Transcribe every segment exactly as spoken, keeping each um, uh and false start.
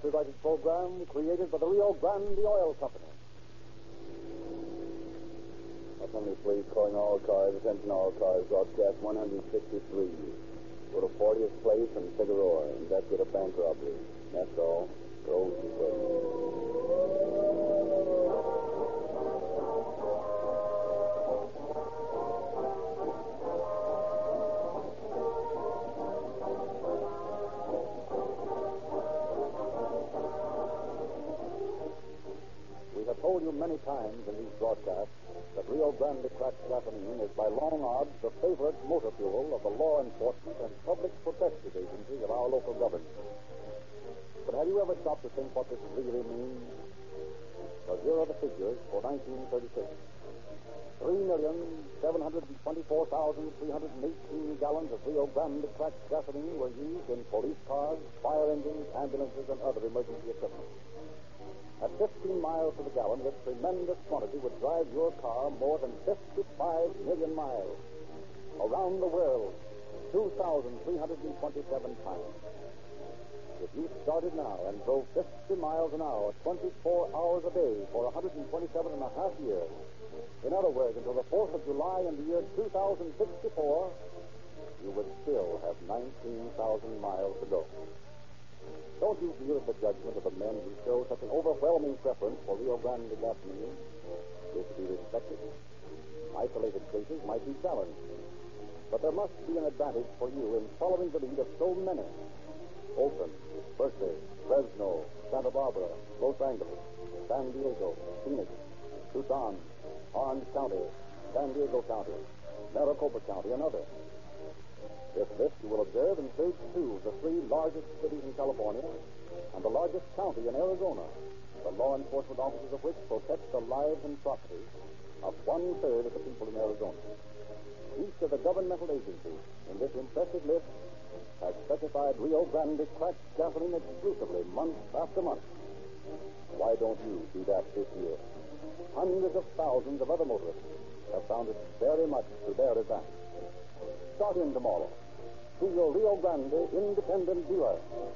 copyrighted program created by the Rio Grande Oil Company. Assembly, please. Calling all cars. Attention all cars. Broadcast one sixty-three. Go to fortieth place and Figueroa. Investigate a bank robbery. That's all. Go to We have told you many times in these broadcasts that Rio Grande cracked gasoline is by long odds the favorite motor fuel of the law enforcement and public protective agencies of our local government. But have you ever stopped to think what this really means? Well, here are the figures for nineteen thirty-six. Three million, seven hundred twenty-four thousand, three hundred eighteen gallons of Rio Grande cracked gasoline were used in police cars, fire engines, ambulances, and other emergency equipment. At fifteen miles to the gallon, this tremendous quantity would drive your car more than fifty-five million miles. Around the world, two thousand three hundred twenty-seven times. If you started now and drove fifty miles an hour, twenty-four hours a day for one hundred twenty-seven and a half years, in other words, until the fourth of July in the year two thousand sixty-four, you would still have nineteen thousand miles to go. Don't you feel that the judgment of the men who show such an overwhelming preference for Rio Grande gasoline is to be respected? Isolated cases might be challenged, but there must be an advantage for you in following the lead of so many. Oakland, Berkeley, Fresno, Santa Barbara, Los Angeles, San Diego, Phoenix, Tucson, Orange County, San Diego County, Maricopa County, and others. This list, you will observe, includes two of the three largest cities in California and the largest county in Arizona, the law enforcement officers of which protect the lives and property of one-third of the people in Arizona. Each of the governmental agencies in this impressive list has specified Rio Grande cracked gasoline exclusively month after month. Why don't you do that this year? Hundreds of thousands of other motorists have found it very much to their advantage. Start in tomorrow. See your Rio Grande independent dealer.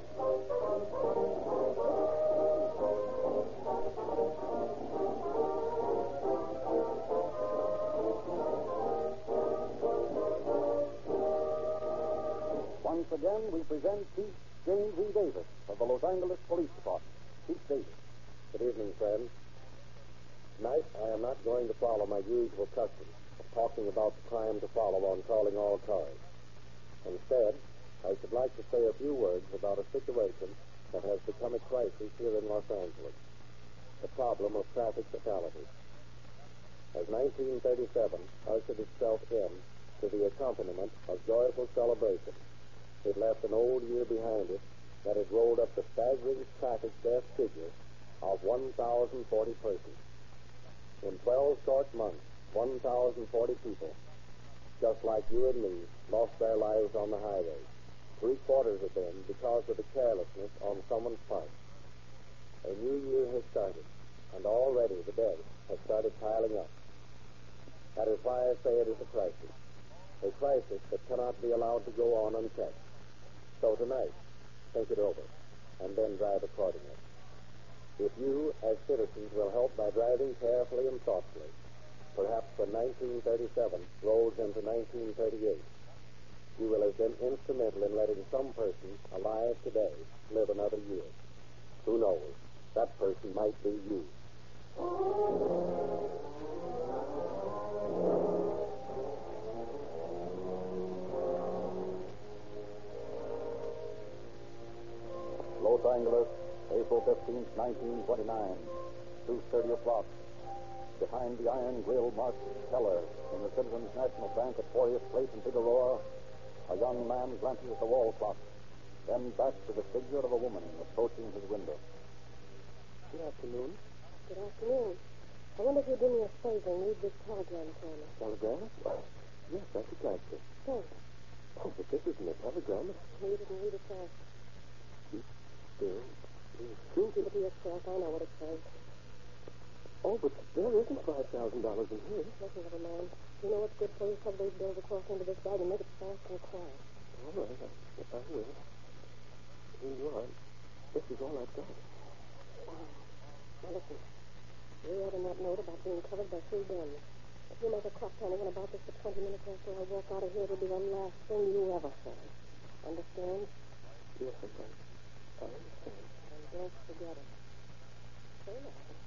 Once again, we present Chief James E. Davis of the Los Angeles Police Department. Chief Davis. Good evening, friends. Tonight, I am not going to follow my usual custom of talking about the crime to follow on calling all cars. Instead, I should like to say a few words about a situation that has become a crisis here in Los Angeles, the problem of traffic fatalities. As nineteen thirty-seven ushered itself in to the accompaniment of joyful celebration, it left an old year behind it that had rolled up the staggering traffic death figure of one thousand forty persons. In twelve short months, one thousand forty people, just like you and me, lost their lives on the highway. Three quarters of them because of the carelessness on someone's part. A new year has started, and already the dead have started piling up. That is why I say it is a crisis. A crisis that cannot be allowed to go on unchecked. So tonight, think it over, and then drive accordingly. If you, as citizens, will help by driving carefully and thoughtfully, perhaps when nineteen thirty-seven rolls into nineteen thirty-eight, you will have been instrumental in letting some person alive today live another year. Who knows? That person might be you. Los Angeles, April fifteenth, nineteen twenty-nine, two thirty o'clock. Behind the iron grill marked teller in the Citizens National Bank at fortieth Place in Figueroa, a young man glances at the wall clock, then back to the figure of a woman approaching his window. Good afternoon. Good afternoon. I wonder if you'd do me a favor and read this telegram for me. Telegram? Well, yes, I'd be glad to. Thanks. Oh, but this isn't a telegram. Read it and read it fast. Still, it's true. Give it to yourself. I know what it says. Oh, but there isn't five thousand dollars in here. Listen, little man. You know what's good for you? Shove those bills across into this bag and make it fast and quiet. All right, I, I will. Here you are. This is all I've got. Fine. Now listen. You read in that note about being covered by three guns. If you make a crop to anyone about this for twenty minutes after I walk out of here, it'll be the last thing you ever say. Understand? Yes, I can. I understand. And don't forget it. Say nothing.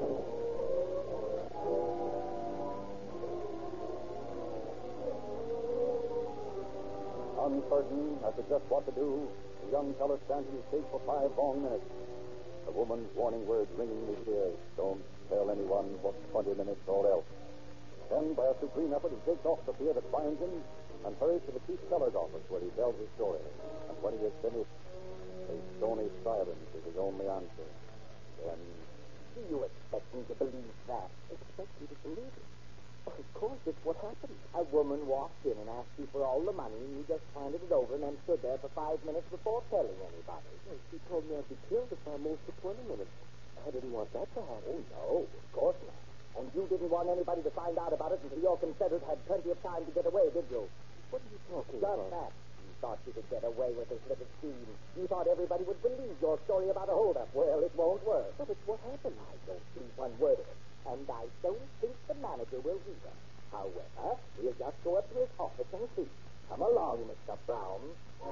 Uncertain as to just what to do, the young fellow stands in his gate for five long minutes. The woman's warning words ringing in his ears. Don't tell anyone for twenty minutes or else. Then, by a supreme effort, he shakes off the fear that binds him and hurries to the chief seller's office where he tells his story. And when he has finished, a stony silence is his only answer. Then... Do you expect me to believe that? Expect you to believe it? Of course, it's what happened. A woman walked in and asked you for all the money, and you just handed it over and then stood there for five minutes before telling anybody. Well, she told me I'd be killed if I moved for twenty minutes. I didn't want that to happen. Oh, no, of course not. And you didn't want anybody to find out about it until your confederate had plenty of time to get away, did you? What are you talking Just about? that. You thought you could get away with this little scheme. You thought everybody would believe your story about a holdup. Well, it won't work. But it's what happened. I don't believe one word of it. And I don't think the manager will either. However, we'll just go up to his office and see. Come along, Mister Brown.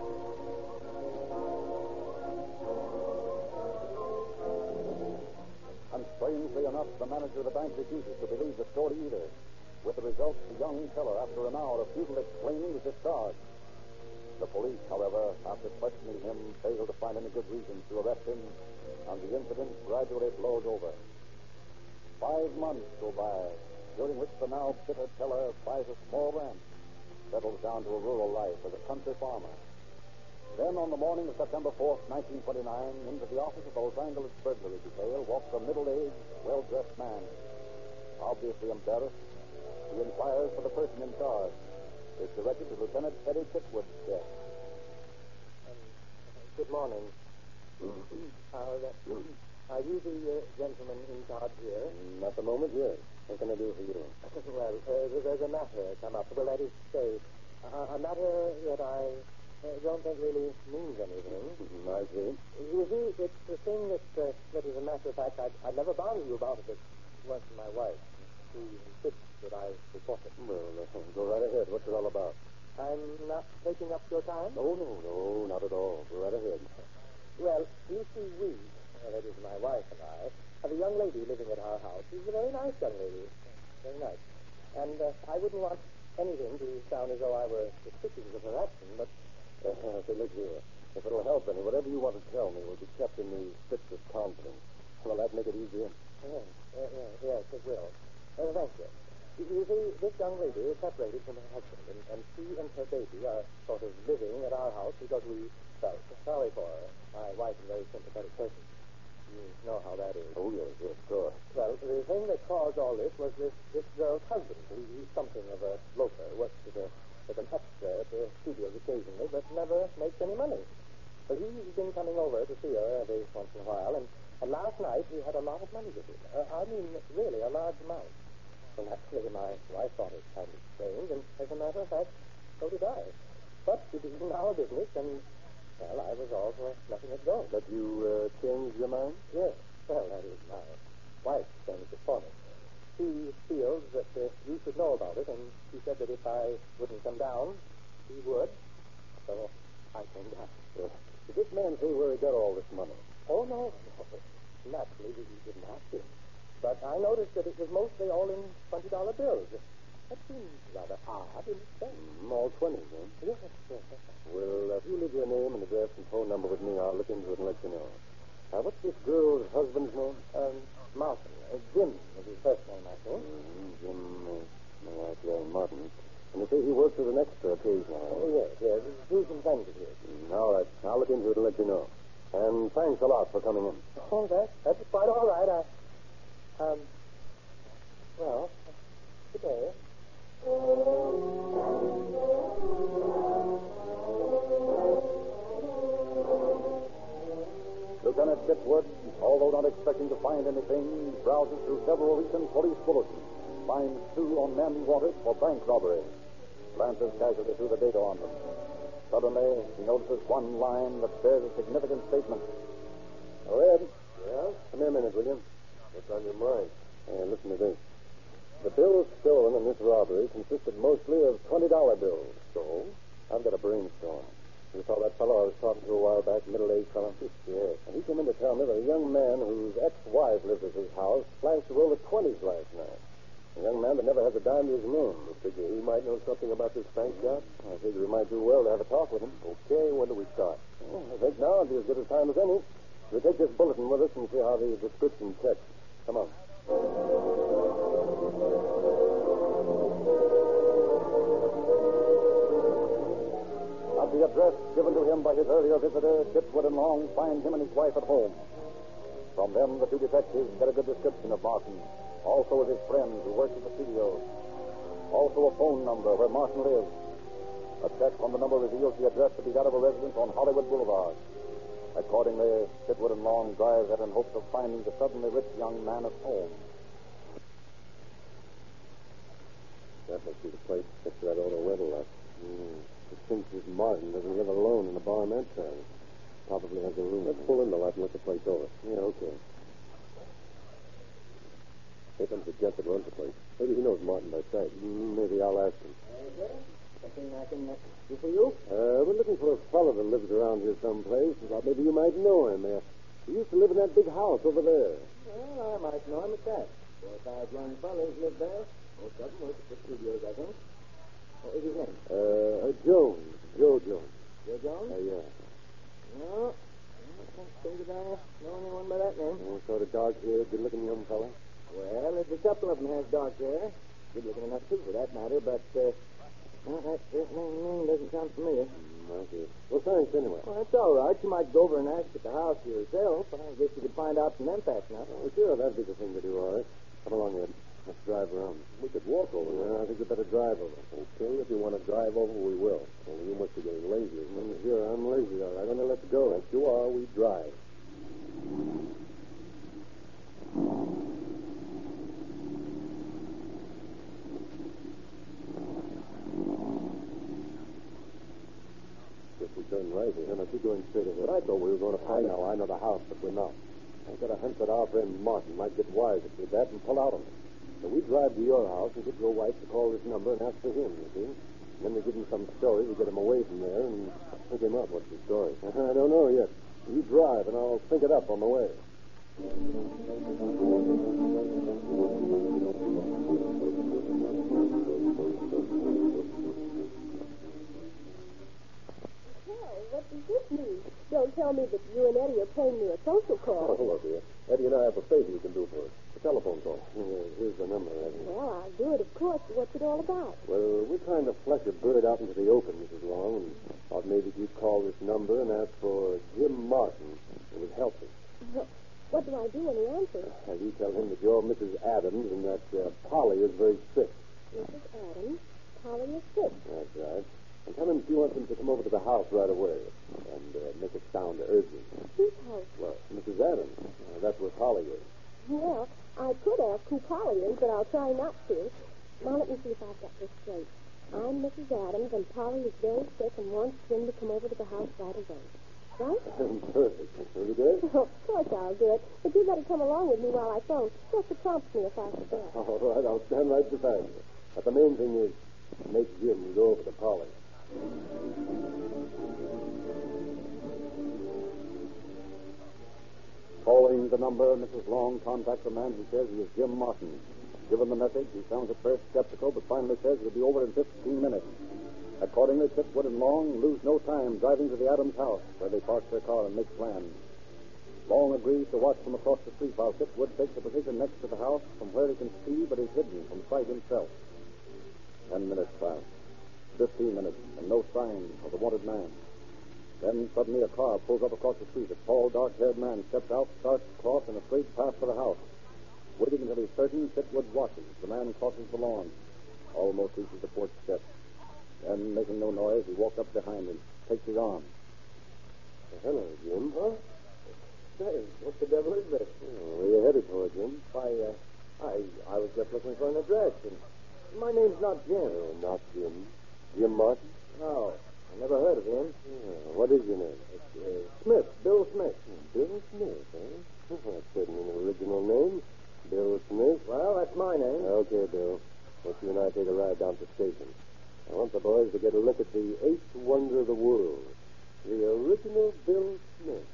And strangely enough, the manager of the bank refuses to believe the story either. With the result, the young teller, after an hour of futile explaining, is discharged. The police, however, after questioning him, fail to find any good reasons to arrest him, and the incident gradually blows over. Five months go by, during which the now bitter teller buys a small ranch, settles down to a rural life as a country farmer. Then, on the morning of September fourth, nineteen twenty-nine, into the office of the Los Angeles burglary detail walks a middle-aged, well-dressed man. Obviously embarrassed, he inquires for the person in charge. It's directed to Lieutenant Eddie Chitwood's desk. Um, good morning. are, uh, are you the uh, gentleman in charge here? Mm, at the moment, yes. What can I do for you? well, uh, there's a matter come up. Well, that is to say, uh, a matter that I uh, don't think really means anything. Mm, I see. You see, it's the thing that, uh, that as a matter of fact, I'd, I'd never bother you about if it weren't for my wife. She insists that I report it. Well, uh, go right ahead. What's it all about? I'm not taking up your time? No, no, no, not at all. Go right ahead. Well, you see, we, uh, that is my wife and I, have a young lady living at our house. She's a very nice young lady. Very nice. And uh, I wouldn't want anything to sound as though I were suspicious of her action, but... Uh, uh, so look here. If it'll help any, whatever you want to tell me will be kept in the strictest confidence. Will that make it easier? Yes, uh, yes, yes, it will. Uh, thank you. You, you see, this young lady is separated from her husband, and, and she and her baby are sort of living at our house because we felt sorry for her. My wife is a very sympathetic person. You know how that is. Oh, yes, yes, sure. Well, the thing that caused all this was this, this girl's husband. He, he's something of a loafer, works as, a, as an extra at the studios occasionally, but never makes any money. But he's been coming over to see her every once in a while, and, and last night he had a lot of money with him. Uh, I mean, really, a large amount. Well, naturally, my wife thought it kind of strange, and as a matter of fact, so did I. But it isn't our business, and, well, I resolved for letting it go. But you uh, changed your mind? Yes. Well, that is my wife changed it for me. She feels that uh, you should know about it, and she said that if I wouldn't come down, she would. So I came down. Uh, did this man say where he got all this money? Oh, no, no. Naturally, we didn't ask him. But I noticed that it was mostly all in twenty dollar bills. That seems rather odd in itself. Mm, all twenty, then? Yes, yes, yes. Well, uh, if you leave your name and address and phone number with me, I'll look into it and let you know. Now, what's this girl's husband's name? Um, Martin. Uh, Jim is his first name, I think. Mm, Jim, uh, all right, yeah, Martin. And you say he works as an extra occasionally. Oh, yes, yes. He's some friends of his. Mm, all right. I'll look into it and let you know. And thanks a lot for coming in. Oh, that, that's quite all right. I, um, well, good day. Lieutenant Chitwood, although not expecting to find anything, browses through several recent police bulletins, finds two on men wanted for bank robbery, glances casually through the data on them. Suddenly, he notices one line that bears a significant statement. Oh, Ed. Yeah? Come here a minute, will you? What's on your mind? Uh, listen to this. The bills stolen in this robbery consisted mostly of twenty dollar bills. So? I've got a brainstorm. You saw that fellow I was talking to a while back, middle-aged fellow? Yes. And he came in to tell me that a young man whose ex-wife lived at his house flashed a roll of twenties last night. A young man that never has a dime to his name. You figure he might know something about this bank job? I figure we might do well to have a talk with him. Okay, when do we start? Well, I think now would be as good a time as any. We'll take this bulletin with us and see how the description checks. Come on. At the address given to him by his earlier visitor, Chipwood and Long find him and his wife at home. From them, the two detectives get a good description of Martin, also of his friends who work at the studios, also a phone number where Martin lives. A check from the number reveals the address to be that of a residence on Hollywood Boulevard. Accordingly, Chipwood and Long drive there in hopes of finding the suddenly rich young man at home. That must be the place next to that auto rental lot. Mm. It thinks this Martin doesn't live alone in the bar town. Probably has a room. Let's pull in the lot and look the place over. Yeah, okay. Here comes the gent that runs the place. Maybe he knows Martin by sight. Mm, maybe I'll ask him. Uh, something I can uh, do for you? Uh, we're looking for a fellow that lives around here someplace. Thought maybe you might know him. Uh, he used to live in that big house over there. Well, I might know him at that. Four or five young fellows live there. Most of them work at the studios, I think. What was his name? Uh, uh Jones. Joe Jones. Joe Jones? Uh, yeah. No. I don't think that I know anyone by that name. Oh, sort of dark-haired, good-looking young fellow. Well, there's a couple of them has dark hair. Good looking enough, too, for that matter, but, uh, well, that certainly name doesn't sound familiar. Mm, I see. Well, thanks anyway. Well, that's all right. You might go over and ask at the house yourself. I guess you could find out from them fast enough. Oh, sure, that'd be the thing to do, all right. Come along, Ed. Let's drive around. We could walk over. Yeah, I think we better drive over. Okay, if you want to drive over, we will. Only you must be getting lazy. Mm, sure, I'm lazy, all right. I'm going to let you go. Yes, you are. We drive. Guess we turn right here. No, no, keep going straight ahead. But I thought we were going to find out. I know the house, but we're not. I've got a hunch that our friend Martin might get wise to that and pull out on us. So we drive to your house and get your wife to call this number and ask for him, you see. And then we give him some story to get him away from there and pick him up. What's the story? I don't know yet. You drive, and I'll think it up on the way. Well, what does this mean? Don't tell me that you and Eddie are paying me a social call. Oh, hello, dear. Eddie and I have a favor you can do for us. A telephone call. Here, here's the number, Eddie. Well, I'll do it, of course. What's it all about? Well, we're trying to flush a bird out into the open, Missus Long, and thought maybe you'd call this number and ask for Jim Martin. It would help us. Well, what do I do when he answers? Uh, you tell him that you're Missus Adams and that uh, Polly is very sick. Missus Adams, Polly is sick. That's right. And tell him she wants him to come over to the house right away and uh, make it sound urgent. Whose house? Well, Missus Adams. Uh, that's where Polly is. Well, I could ask who Polly is, but I'll try not to. Now, let me see if I've got this straight. I'm Missus Adams, and Polly is very sick and wants Jim to come over to the house right away. Right? Perfect. Will you do it? Of course I'll do it. But you better come along with me while I phone, just to prompt me if I forget. All right, I'll stand right beside you. But the main thing is, make Jim go over to Polly. Calling the number, Missus Long contacts a man who says he is Jim Martin. Given the message, he sounds at first skeptical, but finally says he'll be over in fifteen minutes. Accordingly, Chipwood and Long lose no time driving to the Adams house, where they park their car and make plans. Long agrees to watch from across the street while Chipwood takes a position next to the house from where he can see but is hidden from sight himself. Ten minutes pass. Fifteen minutes, and no sign of the wanted man. Then suddenly a car pulls up across the street. A tall, dark-haired man steps out, starts across in a straight path for the house. Waiting until he's certain, Chipwood watches. The man crosses the lawn, almost reaches the porch steps. Then, making no noise, he walks up behind him, takes his arm. Hello, Jim. Huh? Say, what the devil is this? Oh, where you headed for, Jim? Why, uh, I, I was just looking for an address, and my name's not Jim. Oh, not Jim. Jim Martin? No. I never heard of him. Yeah, what is your name? It's, uh, Smith, Bill Smith. Bill Smith, eh? That's certainly an original name. Bill Smith. Well, that's my name. Okay, Bill. Let's you and I take a ride down to the station. I want the boys to get a look at the eighth wonder of the world, the original Bill Smith.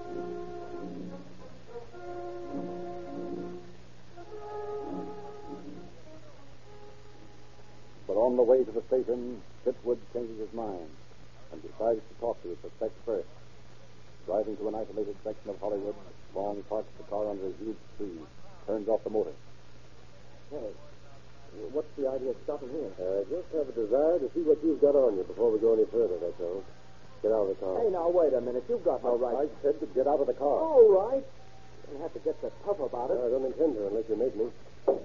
But on the way to the station, Chitwood changes his mind and decides to talk to his suspect first. Driving to an isolated section of Hollywood, Long parks the car under a huge tree, turns off the motor. Hey, what's the idea of stopping here? I just have a desire to see what you've got on you before we go any further, that's all. Get out of the car. Hey, now, wait a minute. You've got no right. I said to get out of the car. All right. You don't have to get so tough about it. I don't intend to unless you make me. All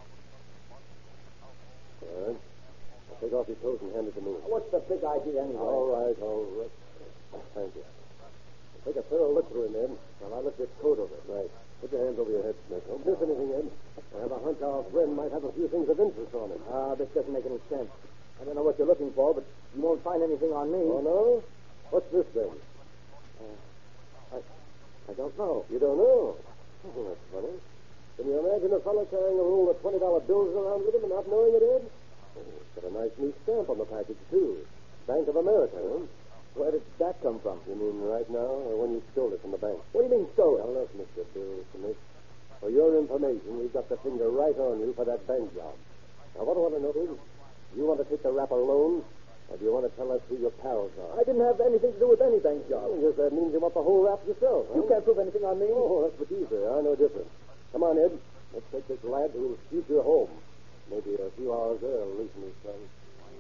right. Now take off your coat and hand it to me. What's the big idea anyway? All right, all right. Thank you. Take a thorough look through him, Ed. While I look this coat over. Right. Put your hands over your head, Smith. Don't miss anything, Ed. I have a hunch our friend might have a few things of interest on him. Ah, this doesn't make any sense. I don't know what you're looking for, but you won't find anything on me. Oh, no? What's this, then? Uh, I, I don't know. You don't know? Oh, that's funny. Can you imagine a fellow carrying a roll of twenty dollar bills around with him and not knowing it, Ed? Oh, it's got a nice new stamp on the package, too. Bank of America, huh? Where did that come from? You mean right now or when you stole it from the bank? What do you mean, stole it? Well, look, Mister Bill Smith. For your information, we've got the finger right on you for that bank job. Now, what I want to know is, do you want to take the rap alone, or do you want to tell us who your pals are? I didn't have anything to do with any bank job. I guess that means you want the whole rap yourself, huh? You can't prove anything on me. Oh, that's what you say. I know different. Come on, Ed. Let's take this lad to his future home. Maybe a few hours there will loosen his tongue.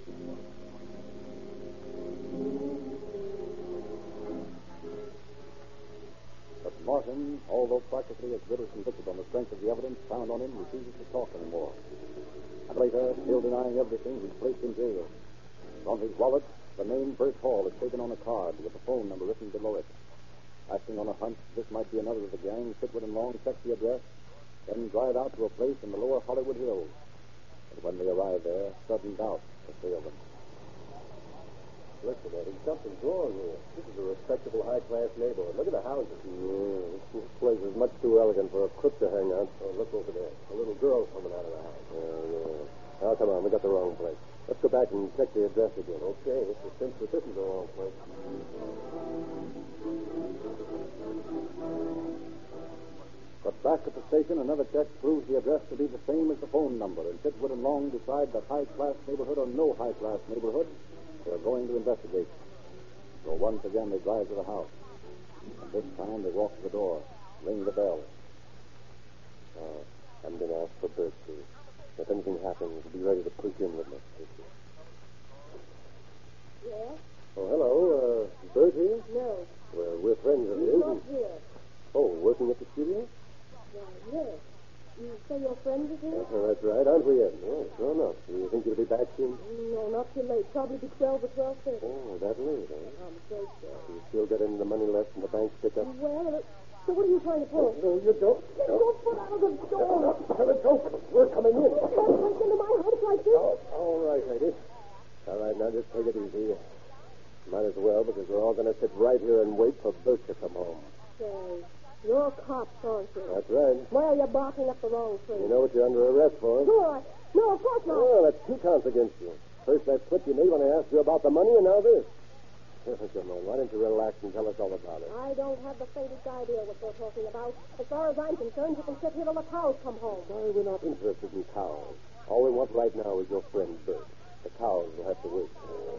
But Martin, although practically as good as convicted on the strength of the evidence found on him, refuses to talk anymore. And later, still denying everything, he's placed in jail. From his wallet, the name Bert Hall is taken on a card with a phone number written below it. Acting on a hunch this might be another of the gang, Chitwood and Long check the address, then drive out to a place in the lower Hollywood Hills. But when they arrive there, sudden doubt assails them. Listen, Eddie, something's wrong here. This is a respectable, high-class neighborhood. Look at the houses. Yeah, this place is much too elegant for a crook to hang out. Oh, look over there. A little girl coming out of the house. Yeah, yeah. Now, come on. We got the wrong place. Let's go back and check the address again. Okay, it's a cinch that this is the wrong place. But back at the station, another check proves the address to be the same as the phone number, and Chitwood and Long decide that high-class neighborhood or no high-class neighborhood, they're going to investigate. So once again, they drive to the house. And this time, they walk to the door, ring the bell. Uh, I'm going to ask for Bert, too. If anything happens, be ready to push in with me. Yes? Oh, hello. Uh, Bert here? No. Well, we're friends of He's his. not here. Oh, working at the studio? Why, yes. You say your friend is here? Uh, that's right, aren't we, Ed? Oh, sure enough. Do you think you'll be back soon? No, not too late. Probably be twelve or twelve thirty. Oh, that late, eh? I'm afraid so. You still got any of the money left in the bank pickup? Well, uh, so what are you trying to pull? No, you don't. Get your foot out of the door. Tell it open. We're coming in. You can't break into my house like this. Oh, all right, lady. All right, now just take it easy. Might as well, because we're all going to sit right here and wait for Bert to come home. Say, you're cops, aren't you? That's right. Well, you're barking up the wrong tree. You know what you're under arrest for? Sure. No, of course not. Oh, that's two counts against you. First that slip you made when I asked you about the money, and now this. Come on, why don't you relax and tell us all about it? I don't have the faintest idea what they're talking about. As far as I'm concerned, you can sit here till the cows come home. Sorry, we're not interested in cows. All we want right now is your friend Bert. The cows will have to wait.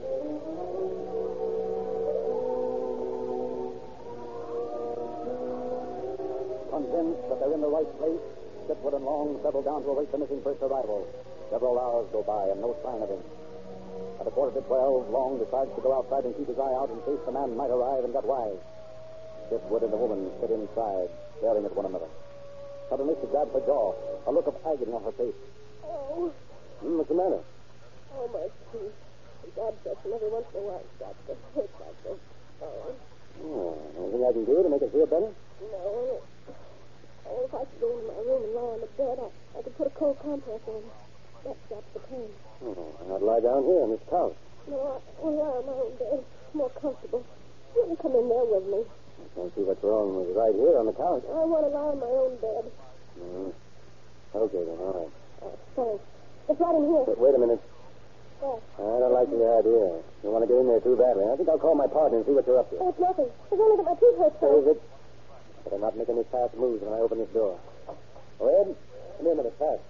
Convinced that they're in the right place, Chitwood and Long settle down to await the missing Bert's arrival. Several hours go by and no sign of him. At a quarter to twelve, Long decides to go outside and keep his eye out in case the man might arrive and get wise. Chitwood and the woman sit inside, staring at one another. Suddenly, she grabs her jaw, a look of agony on her face. Oh, Hmm, what's the matter? oh, my teeth. God bless them every once in a while. Stop to hurt like this. Oh, Oh, anything I can do to make it feel better? no. Oh, if I could go into my room and lie on the bed, I, I could put a cold compress on. That stops the pain. Oh, I'd lie down here on this couch. No, I want to lie on my own bed. It's more comfortable. You can come in there with me. I can't see what's wrong with right here on the couch. I want to lie on my own bed. Mm. Okay, then, all right. Oh, thanks. It's right in here. Wait, wait a minute. What? I don't like the idea. You want to get in there too badly. I think I'll call my partner and see what you're up to. Oh, it's nothing. It's only that my teeth hurt so. Is it? Better not make any fast moves when I open this door. Go ahead. Come here a minute, fast.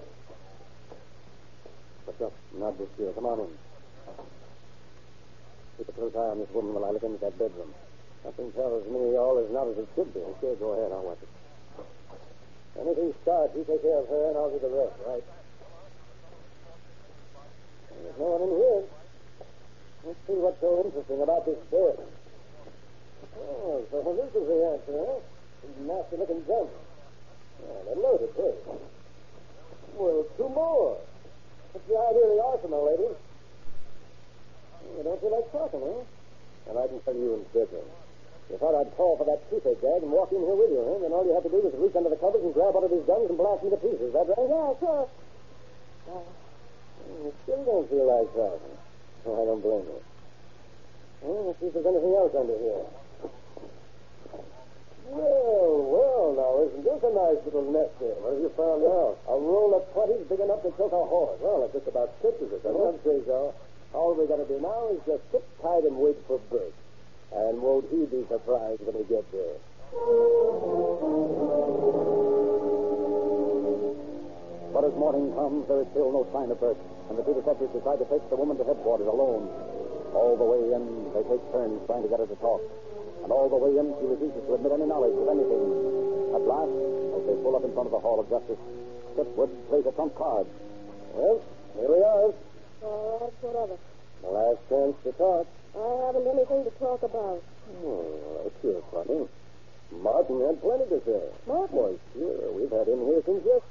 What's up? Not this here. Come on in. Keep a close eye on this woman while I look into that bedroom. Nothing tells me all is not as it should be. Okay, go ahead. I'll watch it. Anything starts, you take care of her, and I'll do the rest, right? There's no one in here. Let's see what's so interesting about this bed. Oh, so this is the answer, huh? These nasty-looking guns. Yeah, they're loaded, too. Well, two more. What's the idea of the arsenal, lady? You don't feel like talking, huh? Well, I can tell you instead, then. You thought I'd call for that toothache gag and walk in here with you, huh? Then all you have to do is reach under the covers and grab one of these guns and blast me to pieces. Is that right? Yeah, sure. Uh, you still don't feel like talking. Oh, I don't blame you. Well, let's see if there's anything else under here. Well, well, now, isn't this a nice little nest here? What have you found now? A roll of twenties big enough to choke a horse. Well, it just about stitches it, doesn't it? I'd say so. All we got to do now is just sit tight and wait for Bert. And won't he be surprised when he gets there? But as morning comes, there is still no sign of Bert, and the two detectives decide to take the woman to headquarters alone. All the way in, they take turns trying to get her to talk. And all the way in, she refuses to admit any knowledge of anything. At last, as they pull up in front of the Hall of Justice, Chipwood plays a trump card. Well, here we are. All right, whatever. The last chance to talk. I haven't anything to talk about. Oh, that's sure funny. Martin had plenty to say. Martin? Why, sure. We've had him here since yesterday.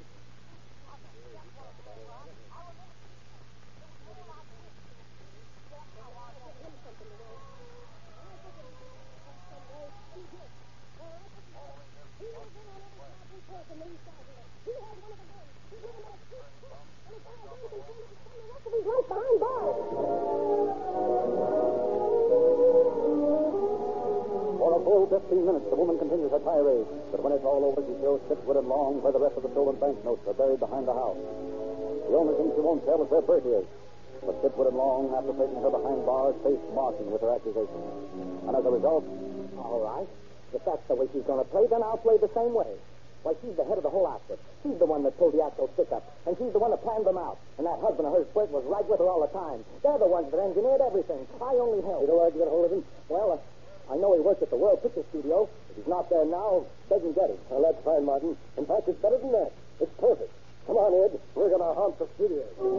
For a full fifteen minutes, the woman continues her tirade. But when it's all over, she shows Chipwood and Long where the rest of the stolen banknotes are buried behind the house. The only thing she won't tell is where Bert is. But Chipwood and Long, after taking her behind bars, face Martin with her accusations. And as a result... All right. If that's the way she's going to play, then I'll play the same way. Why, she's the head of the whole outfit. She's the one that pulled the actual stick-up. And she's the one that planned them out. And that husband of hers, Bert, was right with her all the time. They're the ones that engineered everything. I only helped. You know where I get hold of him? Well, uh, I know he works at the World Picture Studio. If he's not there now, they can get him. Well, that's fine, Martin. In fact, it's better than that. It's perfect. Come on, Ed. We're going to haunt the studio.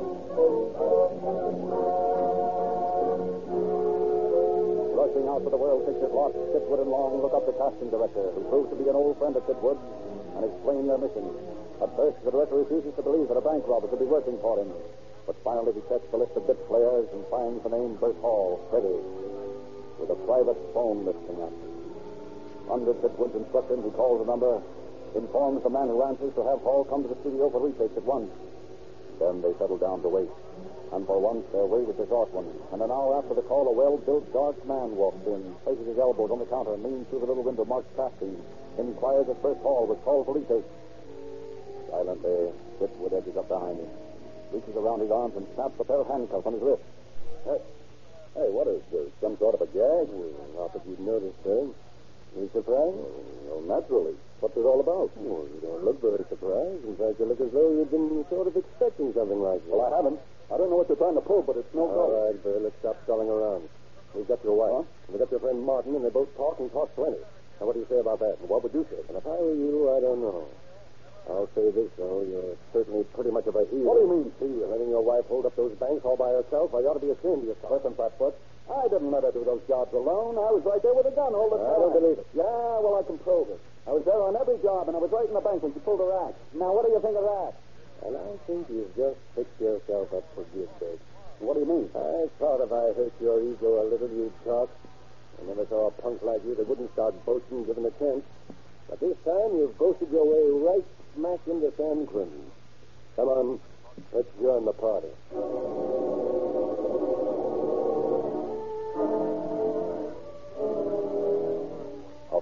Rushing out to the World Picture plot, Chipwood and Long look up the casting director, who proves to be an old friend of Chipwood, and explain their mission. At first, the director refuses to believe that a bank robber could be working for him. But finally, he checks the list of bit players and finds the name Bert Hall, ready, with a private phone listing up. Under Chipwood's instructions, he calls the number, informs the man who answers to have Hall come to the studio for retakes at once. Then they settle down to wait. And for once, their wait is a short one. And an hour after the call, a well-built, dark man walks in, places his elbows on the counter, and leans through the little window marked casting, inquires if Bert Hall was called for retake. Silently, Chipwood edges up behind him, reaches around his arms, and snaps a pair of handcuffs on his wrist. Hey, hey, what is this? Some sort of a gag? Well, not that you'd noticed, sir. You surprised? Well, naturally. What's it all about? Well, you don't look very surprised. In fact, you look as though you'd been sort of expecting something like this. Well, I haven't. I don't know what you're trying to pull, but it's no All go. right, Bill, let's stop stalling around. We've got your wife. Huh? We've got your friend Martin, and they both talk and talk plenty. Now, what do you say about that? And what would you say? And if I were you, I don't know. I'll say this, though. You're certainly pretty much of a heel. What do you mean, You're letting your wife hold up those banks all by herself. Why, you ought to be ashamed of yourself. Listen, Fatfoot. I didn't let her do those jobs alone. I was right there with a gun all the time. I don't believe it. Yeah, well, I can prove it. I was there on every job, and I was right in the bank when she pulled her axe. Now, what do you think of that? And I think you've just picked yourself up for good, Bert. What do you mean? I thought if I hurt your ego a little, you'd talk. I never saw a punk like you that wouldn't start boasting given a chance. But this time, you've boasted your way right smack into San Quentin. Come on, let's join the party.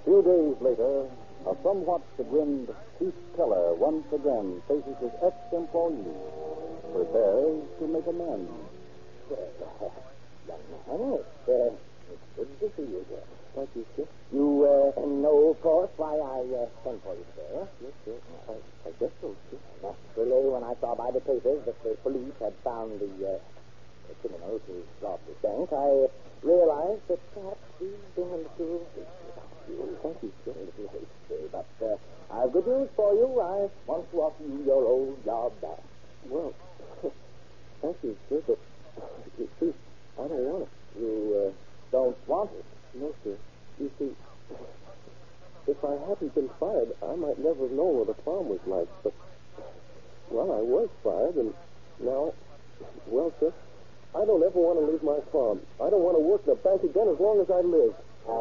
few days later, a somewhat chagrined Keith Keller once again faces his ex-employee, prepares to make amends. Well, young man, it's, uh, it's good to see you again. Thank you, sir. You uh, know, of course, why I uh, sent for you, sir. Yes, sir. I, I guess so, sir. Naturally, when I saw by the papers that the police had found the, uh, the criminal who robbed the bank, I realized that perhaps he's been a little hasty about you. Thank you, sir. A little hasty. But uh, I have good news for you. I want to offer you your old job back. Well, thank you, sir, but you see, I don't want it. You uh, don't want it? No, sir. You see, if I hadn't been fired, I might never know what a farm was like. But, well, I was fired, and now, well, sir, I don't ever want to leave my farm. I don't want to work in a bank again as long as I live.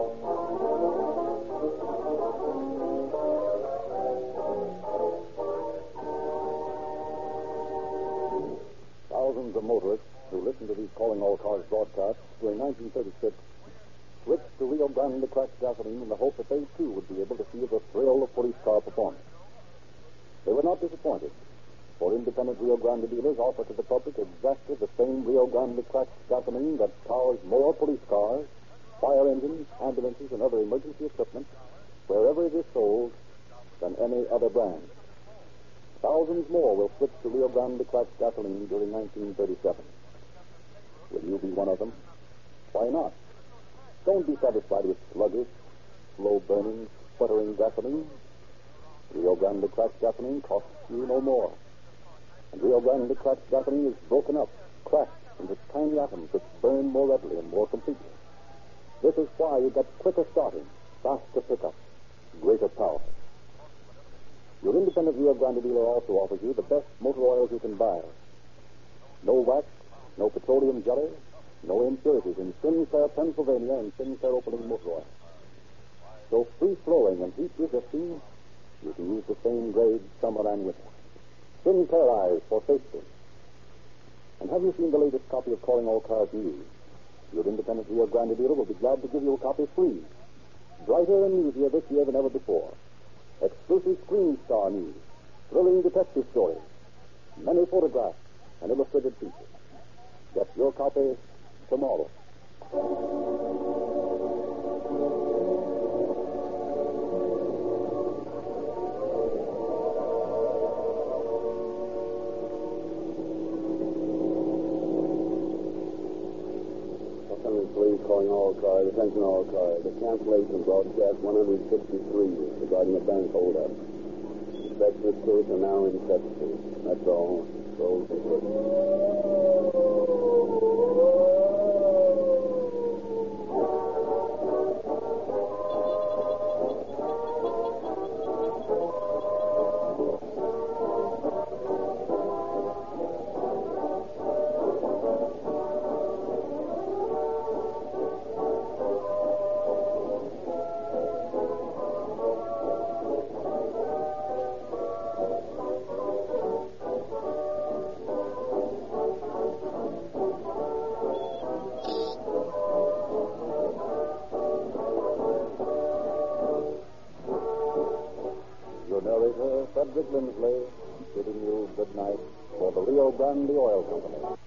Thousands of motorists who listened to these calling all cars broadcasts during nineteen thirty-six switched to Rio Grande cracked gasoline in the hope that they, too, would be able to feel the thrill of police car performance. They were not disappointed, for independent Rio Grande dealers offered to the public exactly the same Rio Grande cracked gasoline that powers more police cars, fire engines, ambulances, and other emergency equipment wherever it is sold than any other brand. Thousands more will switch to Rio Grande cracked gasoline during nineteen thirty-seven. Will you be one of them? Why not? Don't be satisfied with sluggish, slow-burning, sputtering gasoline. Rio Grande cracked gasoline costs you no more. And Rio Grande cracked gasoline is broken up, cracked into tiny atoms that burn more readily and more completely. This is why you get quicker starting, faster pickup, greater power. Your independent Rio Grande dealer also offers you the best motor oils you can buy. No wax, no petroleum jelly, no impurities in Sinclair, Pennsylvania, and Sinclair opening motor oil. So free-flowing and heat-resisting, you can use the same grade summer and winter. Sinclair eyes for safety. And have you seen the latest copy of Calling All Cars News? Your independent Rio Grande dealer will be glad to give you a copy free. Brighter and easier this year than ever before. Exclusive Screen Star news, thrilling detective stories, many photographs, and illustrated features. Get your copy tomorrow. Police calling all cars. Attention all cars. The cancellation broadcast one hundred sixty-three regarding a bank holdup. Suspects this case are now in custody. That's all. So, Narrator Frederick Lindsley bidding you good night for the Rio Grande Oil Company.